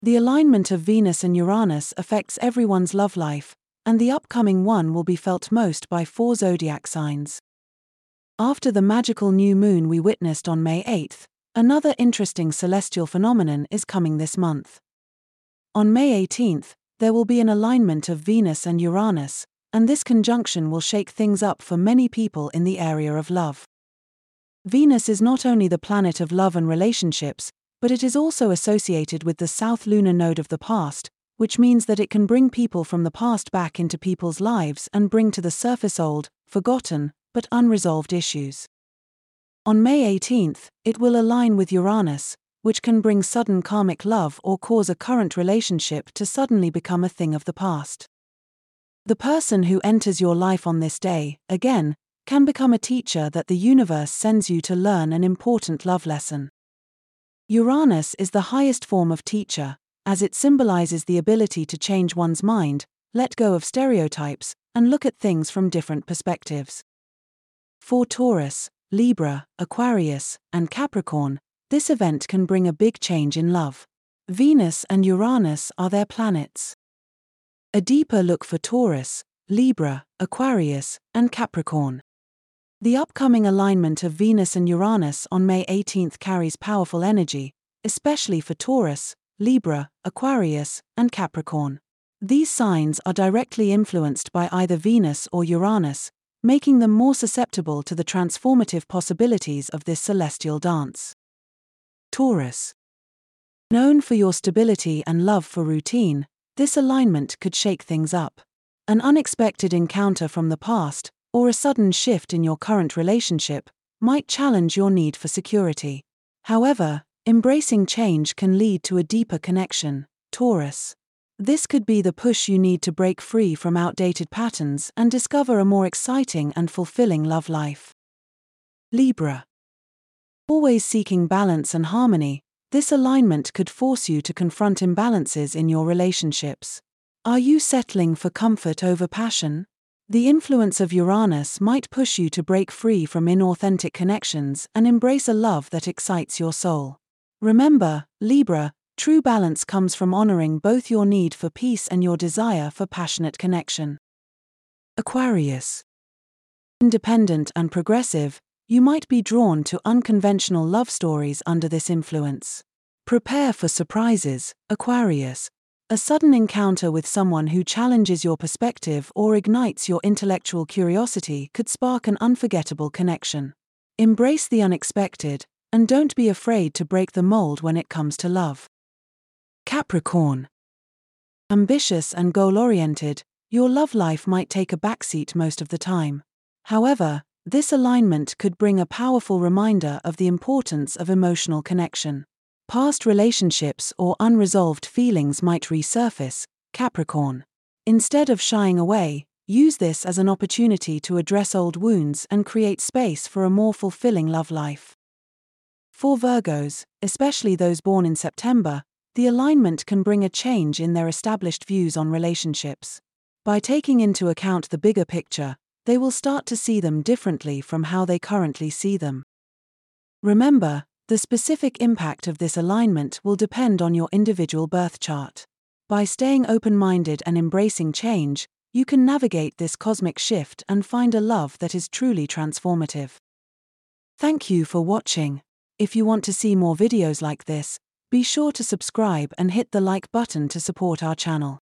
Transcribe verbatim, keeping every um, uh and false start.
The alignment of Venus and Uranus affects everyone's love life, and the upcoming one will be felt most by four zodiac signs. After the magical new moon we witnessed on May eighth, another interesting celestial phenomenon is coming this month. On May eighteenth, there will be an alignment of Venus and Uranus, and this conjunction will shake things up for many people in the area of love. Venus is not only the planet of love and relationships, but it is also associated with the south lunar node of the past, which means that it can bring people from the past back into people's lives and bring to the surface old, forgotten, but unresolved issues. On May eighteenth, it will align with Uranus, which can bring sudden karmic love or cause a current relationship to suddenly become a thing of the past. The person who enters your life on this day, again, can become a teacher that the universe sends you to learn an important love lesson. Uranus is the highest form of teacher, as it symbolizes the ability to change one's mind, let go of stereotypes, and look at things from different perspectives. For Taurus, Libra, Aquarius, and Capricorn, this event can bring a big change in love. Venus and Uranus are their planets. A deeper look for Taurus, Libra, Aquarius, and Capricorn. The upcoming alignment of Venus and Uranus on May eighteenth carries powerful energy, especially for Taurus, Libra, Aquarius, and Capricorn. These signs are directly influenced by either Venus or Uranus, making them more susceptible to the transformative possibilities of this celestial dance. Taurus. Known for your stability and love for routine, this alignment could shake things up. An unexpected encounter from the past, or a sudden shift in your current relationship, might challenge your need for security. However, embracing change can lead to a deeper connection, Taurus. This could be the push you need to break free from outdated patterns and discover a more exciting and fulfilling love life. Libra. Always seeking balance and harmony, this alignment could force you to confront imbalances in your relationships. Are you settling for comfort over passion? The influence of Uranus might push you to break free from inauthentic connections and embrace a love that excites your soul. Remember, Libra, true balance comes from honoring both your need for peace and your desire for passionate connection. Aquarius. Independent and progressive, you might be drawn to unconventional love stories under this influence. Prepare for surprises, Aquarius. A sudden encounter with someone who challenges your perspective or ignites your intellectual curiosity could spark an unforgettable connection. Embrace the unexpected, and don't be afraid to break the mold when it comes to love. Capricorn. Ambitious and goal-oriented, your love life might take a backseat most of the time. However, this alignment could bring a powerful reminder of the importance of emotional connection. Past relationships or unresolved feelings might resurface, Capricorn. Instead of shying away, use this as an opportunity to address old wounds and create space for a more fulfilling love life. For Virgos, especially those born in September, the alignment can bring a change in their established views on relationships. By taking into account the bigger picture, they will start to see them differently from how they currently see them. Remember, the specific impact of this alignment will depend on your individual birth chart. By staying open-minded and embracing change, you can navigate this cosmic shift and find a love that is truly transformative. Thank you for watching. If you want to see more videos like this, be sure to subscribe and hit the like button to support our channel.